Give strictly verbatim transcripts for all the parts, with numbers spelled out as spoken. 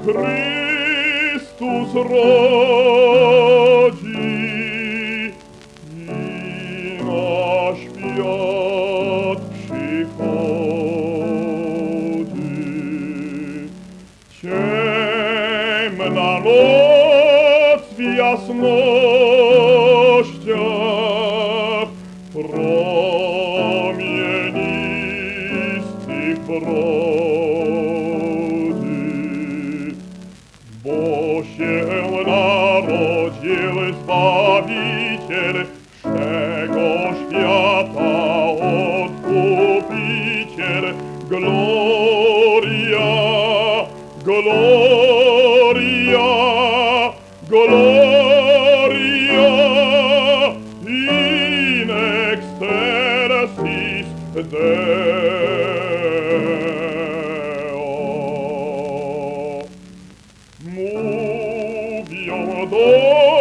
Chrystus rodzi i na świat przychodzi. Ciemna noc w jasnościach promienistych brodzi, bo się narodził Zbawiciel wszego świata, Odkupiciel. Gloria, gloria, gloria in excelsis Deo. Mówią do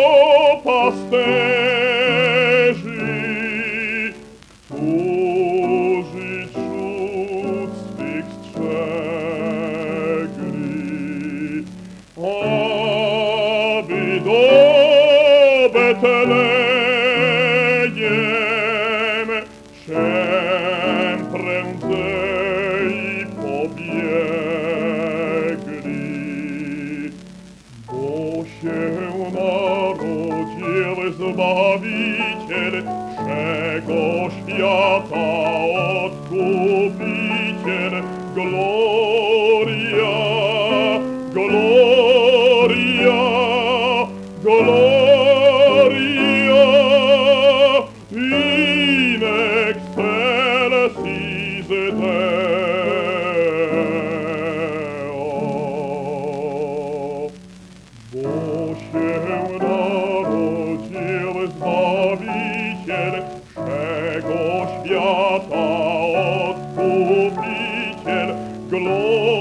pasterzy, którzy wśród swych strzegli, aby do Betlejem czem prędzej pobiegli, bo się narodził Zbawiciel wszego świata, Odkupiciel. Gloria, gloria, gloria in excelsis Deo. Bo się narodził Zbawiciel wszego świata, Odkupiciel. Gloria,